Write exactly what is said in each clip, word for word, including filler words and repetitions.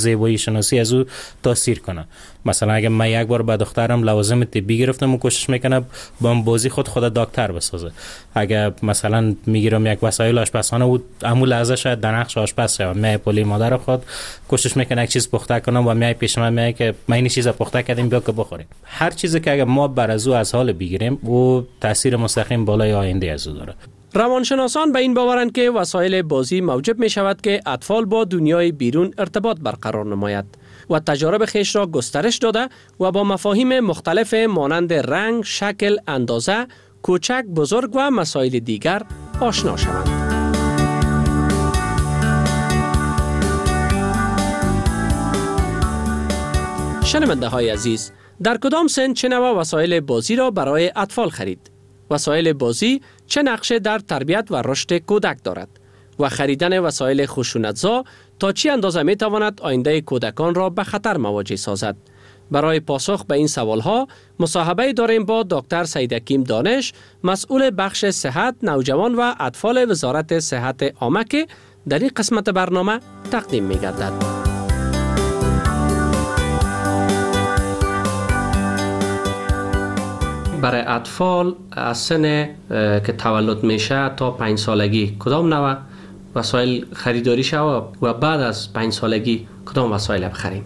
زیبایی شناسی از او تاثیر کنه. مثلا اگه من یک بار به دخترم لوازم طبی گرفتم و کوشش میکنه با بازی خود خود دکتر بسازه. اگه مثلا میگیرم یک وسایل آشپزخانه و عمو لحظه شاید در نقش آشپز شه، می پولی مادر خود کوشش میکنه یک چیز پخته کنه و می پیش من میگه که من این چیز پخته کردیم بیا که بخوریم. هر چیزی که اگه ما بر از او از حال بگیریم و تاثیر مستقیم بالای آینده از او داره. روانشناسان به این باورند که وسایل بازی موجب می شود که اطفال با دنیای بیرون ارتباط برقرار نماید و تجارب خیش را گسترش داده و با مفاهیم مختلف مانند رنگ، شکل، اندازه، کوچک، بزرگ و مسائل دیگر آشنا شوند. شنونده های عزیز، در کدام سن چه نوع وسایل بازی را برای اطفال خرید؟ وسایل بازی چه نقشه در تربیت و رشد کودک دارد؟ و خریدن وسایل خشونت‌زا تا چه اندازه می تواند آینده کودکان را به خطر مواجه سازد؟ برای پاسخ به این سوالها مصاحبه داریم با دکتر سیدحکیم دانش، مسئول بخش صحت نوجوان و اطفال وزارت صحت عامه که در این قسمت برنامه تقدیم می گردد. برای اطفال از سن که تولد میشه تا پنج سالگی کدام نوع وسایل خریداری شود و بعد از پنج سالگی کدام وسایل بخریم؟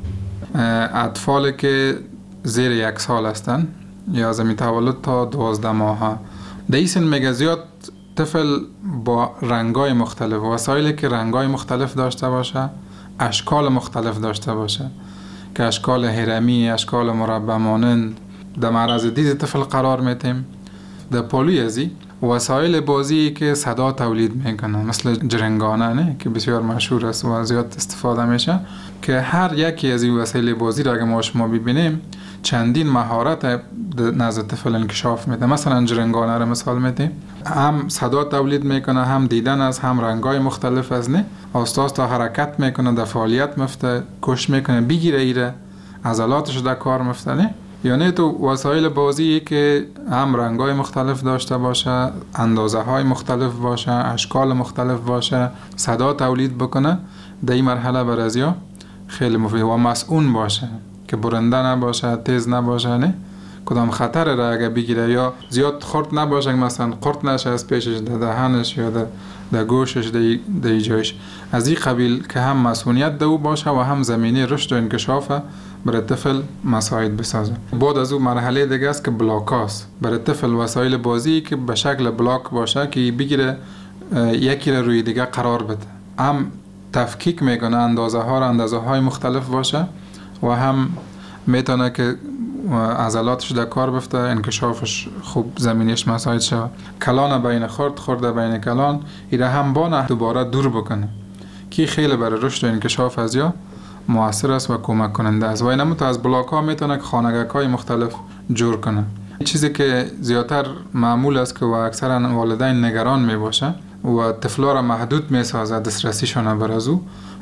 اطفالی که زیر یک سال هستن یا از می تولد تا دوازده ماه در این سن میگه زیاد طفل با رنگای مختلف، وسایلی که رنگای مختلف داشته باشه، اشکال مختلف داشته باشه که اشکال هرمی، اشکال مربع مانند در معرض دید طفل قرار میتیم. در پالوی ازی وسایل بازی که صدا تولید میکنه مثل جرنگانه نه که بسیار مشهور است و زیاد استفاده میشه که هر یکی از این وسایل بازی را اگه ما شما ببینیم چندین مهارت نزد طفل انکشاف میده. مثلا جرنگانه را مثال میدیم، هم صدا تولید میکنه، هم دیدن از، هم رنگای مختلف از نه، استاد تا حرکت میکنه، در فعالیت مفته، کش میکنه، بگیره ایره، عضلاتش در کار مفته نه. یعنی تو وسایل بازی که هم رنگای مختلف داشته باشه، اندازه های مختلف باشه، اشکال مختلف باشه، صدا تولید بکنه، در این مرحله برازیا خیلی مفید و مسئول باشه که برنده نباشه، تیز نباشه نه، کدام خطر را اگه بگیره یا زیاد خرد نباشه مثلا قرط نشه از پیشش، در دهنش یا در در گوشش، در جایش. از این قبیل که هم مسئولیت دو باشه و هم زمینه رشد و انکشاف برای طفل مساعد بسازه. بعد از اون مرحله دیگه است که بلاک هاست. برای طفل وسایل بازی که به شکل بلاک باشه که بگیره یکی را روی دیگه قرار بده، هم تفکیک میکنه، اندازه ها را اندازه های مختلف باشه و هم میتونه که عضلاتش در کار بفته، انکشافش خوب زمینیش مساعد شود. کلان بین خرد، خرد بین کلان، ایره هم بانه دوباره دور بکنه که خیلی برای رشد و انکشاف از یا مؤثر است و کمک کننده است. و اینم تو از بلاک ها میتونه که خانگک های مختلف جور کنه. چیزی که زیادتر معمول است که و اکثرا والدین نگران میباشه و طفلا را محدود میسازه دسترسیشون بر از او،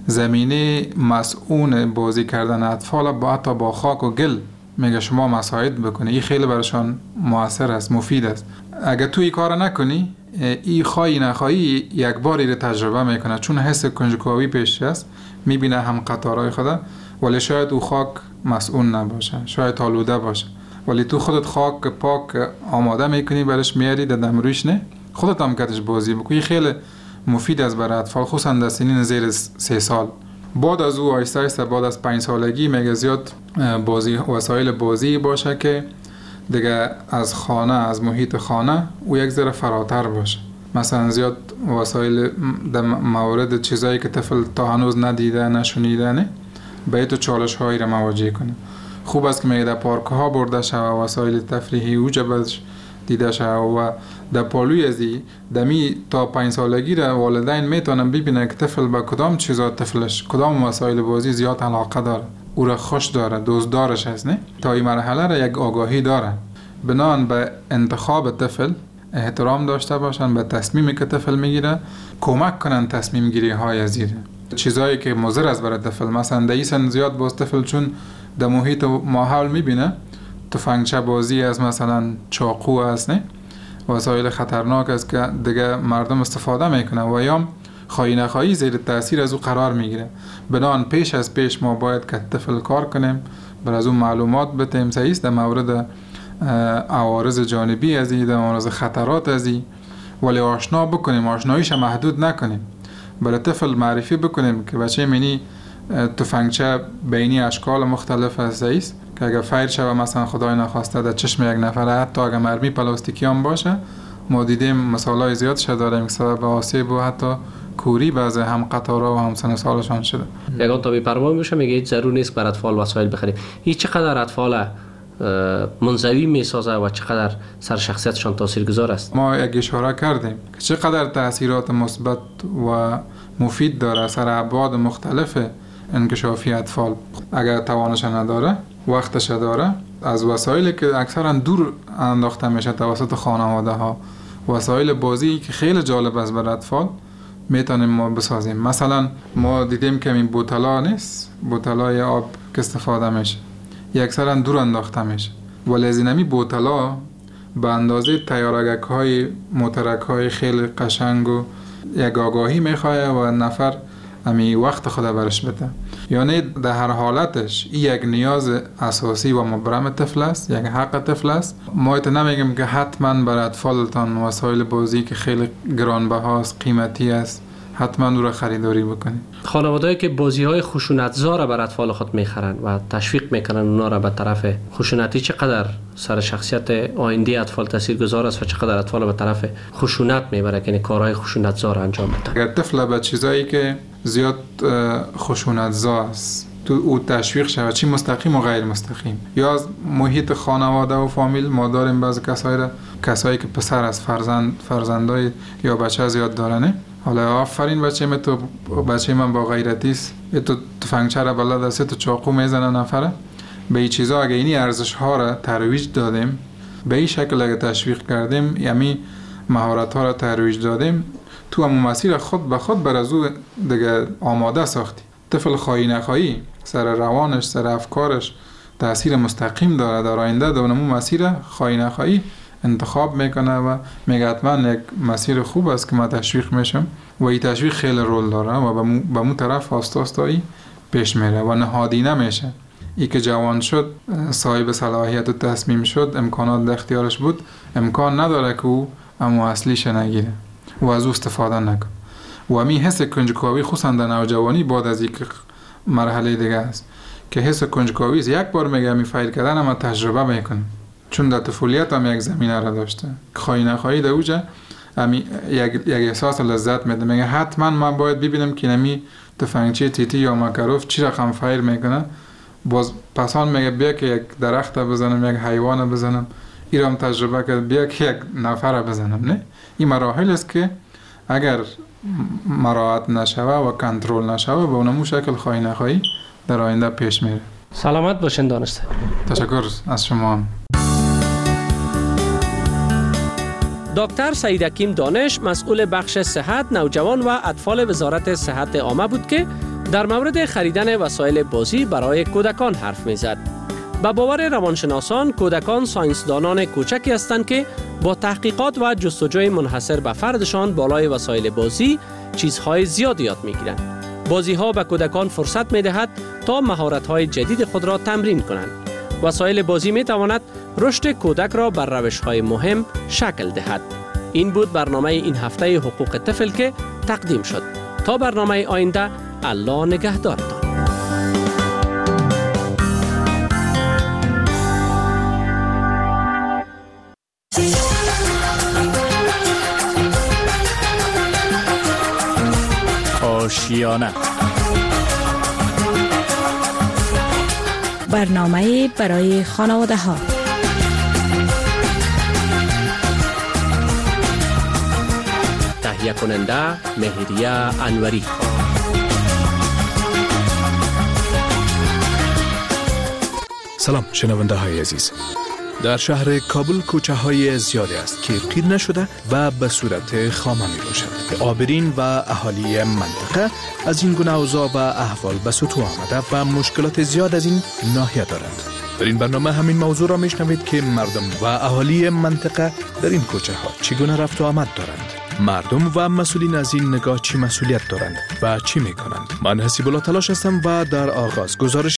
زمینه مسئول بازی کردن اطفال با حتی با خاک و گل میگه شما مساعد بکنه. این خیلی برشان مؤثر است، مفید است. اگه تو این کار نکنی، این خواهی نخواهی یک باری رو تجربه میکنه، چون حس کنجکاوی پیش است، میبینه هم قطارهای خدا، ولی شاید او خاک مسئول نباشه، شاید آلوده باشه، ولی تو خودت خاک پاک آماده میکنی برش میاری در دمرویش نه، خودت هم کتش بازی بکنی. خیلی مفید است برای اطفال، خصوصا در سنین زیر سه سال. بعد از او آیسته آیسته بعد از پنج سالگی میگه زیاد بازی وسایل بازی باشه که دیگه از خانه، از محیط خانه او یک ذره فراتر باشه. مثلا زیاد وسایل در مورد چیزایی که طفل تا هنوز ندیده نشونیده نه، به تو چالش هایی را مواجه کنه. خوب است که میگه در پارک ها برده شود، وسایل تفریحی او جبش دیده شود و در پالوی ازی دمی تا پنج سالگی را والدین میتونن ببینن که طفل با کدام چیزا طفلش کدام وسایل بازی زیاد علاقه داره، او را خوش داره، دوست دارش هست نه، تا این مرحله را یک آگاهی داره. بنان به انتخاب طفل احترام داشته باشن، به تصمیمی که طفل میگیره کمک کنن تصمیم گیری های زیر چیزایی که مضر است برای طفل. مثلا در این سن زیاد باز طفل چون در محیط و ماحول میبینه تفنگچه بازی است، مثلا چاقو است نه، وسایل خطرناک است که دیگه مردم استفاده میکنه و یا خواهی نخواهی زیر تاثیر از او قرار میگیره. بنابراین پیش از پیش ما باید که طفل کار کنیم، بر از اون معلومات بتیم سعیست در مورد عوارض جانبی از این، در مورد خطرات از این، ولی آشنا بکنیم، آشناییش محدود نکنیم. برای طفل معرفی بکنیم که بچه منی تفنگچه بینی اشکال مختلف است است که اگر فایر شود مثلا خدای نخواسته در چشم یک نفر، حتی اگر مرمی پلاستیکی هم باشه، ما دیدیم مثالای زیاد شده داریم که سبب آسیب و حتی کوری بعضی هم قطارا و هم سن سالشان شده. یگان تا بی‌پروا میشه میگه هیچ ضرور نیست بر اطفال وسایل بخریم. هیچ چقدر اطفال منزوی میسازه و چقدر سر شخصیتشان تاثیرگذار است. ما یک اشاره کردیم که چقدر تاثیرات مثبت و مفید داره سر ابعاد مختلف انکشافی اطفال. اگر توانش نداره، وقتش داره، از وسایلی که اکثرا دور انداخته میشه توسط خانواده ها، وسایل بازی که خیلی جالب است برای اطفال، میتونیم ما بسازیم. مثلا ما دیدیم که این بوتلا نیست، بوتلای آب که استفاده میشه اکثرا دور انداخته میشه، ولی از اینمی بوتلا به اندازه تیارگک های موترک های خیلی قشنگ و یک آگاهی میخواه و نفر امی وقت خود برش بده. یعنی در هر حالتش این یک نیاز اساسی و مبرم طفل است، یک حق طفل است. ما ایت نمیگم که حتما برای اطفالتان وسایل بازی که خیلی گرانبهاست، قیمتی است، حتما او را خریداری بکنید. خانواده‌ای که بازی‌های خشونت‌زا را بر اطفال خود می‌خرند و تشویق می‌کنند اونا را به طرف خشونتی، چقدر سر شخصیت آینده اطفال تاثیرگذار است و چقدر اطفال به طرف خشونت می‌بره که کارهای خشونت‌زا را انجام بدن. اگر طفل به چیزایی که زیاد خشونت‌زا است تو او تشویق شود، چی مستقیم و غیر مستقیم، یا از محیط خانواده و فامیل، ما داریم بعضی کسایی را، کسایی که پسر از فرزند فرزندای یا بچه زیاد دارنه، حالا آفرین بچه من، تو بچه من با غیرتی است، تو تفنگچه را بلد است، تو چاقو میزنه نفره. به این چیزا اگه اینی ارزش ها را ترویج دادیم، به این شکل اگه تشویق کردیم، یعنی مهارت ها را ترویج دادیم، تو همون مسیر خود به خود بر از او دیگه آماده ساختی. طفل خواهی نخواهی سر روانش، سر افکارش تاثیر مستقیم داره در آینده. در اون مسیر خواهی نخواهی انتخاب میکنه و میگه حتما یک مسیر خوب است که ما تشویق میشم و این تشویق خیلی رول داره و به مو طرف آستاستایی پیش میره و نهادی نمیشه. ای که جوان شد، صاحب صلاحیت و تصمیم شد، امکانات در اختیارش بود، امکان نداره که او اما اصلیش نگیره و از او استفاده نکنه. و همین حس کنجکاوی خصوصا در نوجوانی بعد از یک مرحله دیگه است که حس کنجکاوی یک بار میگه می فایر کردن اما تجربه میکنه، چون در طفولیت هم یک زمینه را داشته، خواهی نخواهی در اوجه امی یک یک احساس لذت میده. میگه حتما من باید ببینم که نمی تفنگچی تیتی یا ماکاروف چی رقم فایر میکنه. باز پسان میگه بیا که یک درخت بزنم، یک حیوان بزنم، ایرام تجربه کرد، بیا که یک نفر بزنم. نه، این مراحل است که اگر مراعات نشوه و کنترل نشوه به اونمو شکل خواهی نخواهی در آینده پیش میره. سلامت باشین دانسته. تشکر از شما. دکتر سعید حکیم دانش، مسئول بخش صحت نوجوان و اطفال وزارت صحت عامه بود که در مورد خریدن وسایل بازی برای کودکان حرف میزد. به باور روانشناسان، کودکان ساینسدانان کوچکی هستند که با تحقیقات و جستجوی منحصر به فردشان بالای وسایل بازی چیزهای زیاد یاد میگیرند. بازی ها به کودکان فرصت میدهد تا مهارت های جدید خود را تمرین کنند. وسایل بازی می تواند رشد کودک را بر روش های مهم شکل دهد. این بود برنامه این هفته حقوق طفل که تقدیم شد. تا برنامه آینده، الله نگهدارتان. آشیانه، برنامه برای خانواده ها. تهیه کننده مهریه انوری. سلام شنونده های عزیز. در شهر کابل کوچه های زیادی است که قیر نشده و به صورت خامه می باشد. عابرین و اهالی منطقه از این گونه اوضاع و احوال به سطوح آمده و مشکلات زیاد از این ناحیه دارند. در این برنامه همین موضوع را میشنوید که مردم و اهالی منطقه در این کوچه ها چگونه رفت و آمد دارند. مردم و مسئولین از این نگاه چی مسئولیت دارند و چی میکنند؟ من حسیب الله تلاش هستم و در آغاز گزارش